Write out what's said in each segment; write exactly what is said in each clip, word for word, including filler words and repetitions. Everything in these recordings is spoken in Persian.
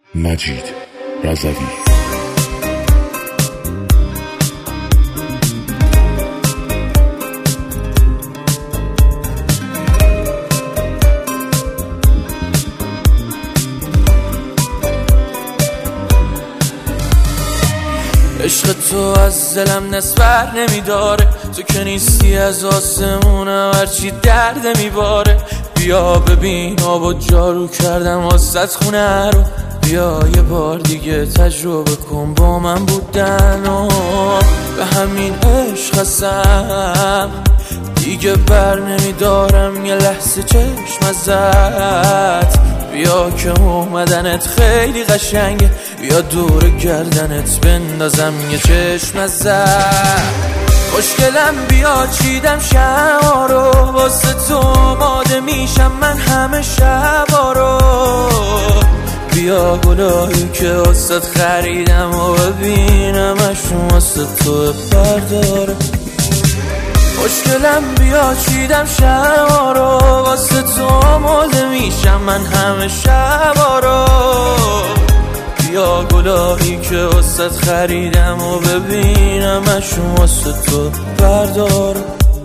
مجید رضوی. عشق تو از دلم نسبر نمیداره، تو که نیستی از آسمونم هرچی درد میباره. بیا ببین آب و جارو کردم واسط خونه رو، بیا یه بار دیگه تجربه کن با من بودن و به همین عشق هستم دیگه بر نمیدارم یه لحظه چشم ازت. بیا که اومدنت خیلی قشنگه، بیا دور گردنت بندازم یه چشم ازت. خوشگلم بیا چیدم شما رو، واسه تو ماده میشم من همه شبا رو. بیا گلایی که واسه خریدم و ببینمشون واسه تو برداره. خوشگلم بیا چیدم شما رو، واسه تو ماده میشم من همه شبا رو. بیا گلایی که واسه خریدم و ببینمشون واسه تو برداره.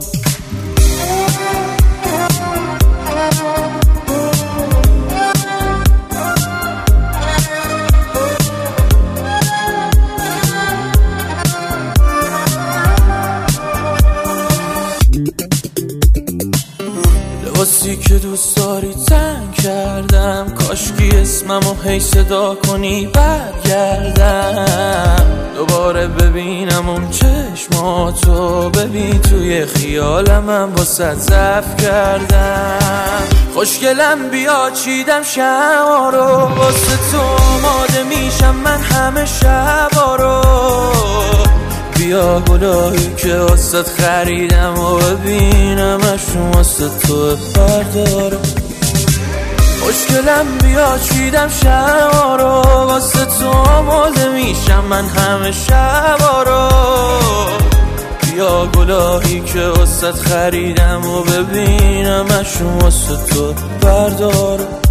لباسی که دوست داری تن کردم، کاشکی اسممو هی صدا کنی برگردم. دوباره ببینم اون چشماتو، ببین توی خیالمم واسه ضعف کردم. خوشگلم بیا چیدم شما رو، واسه تو ماده میشم من همه شبا رو. بیا گلایی که واسه خریدم و ببینمشون واسه تو برداره. خوشگلم بیا چیدم شما رو، واسه تو ماده میشم من همه شبا رو. بیا گلایی که واسه خریدم و ببینمشون واسه تو برداره.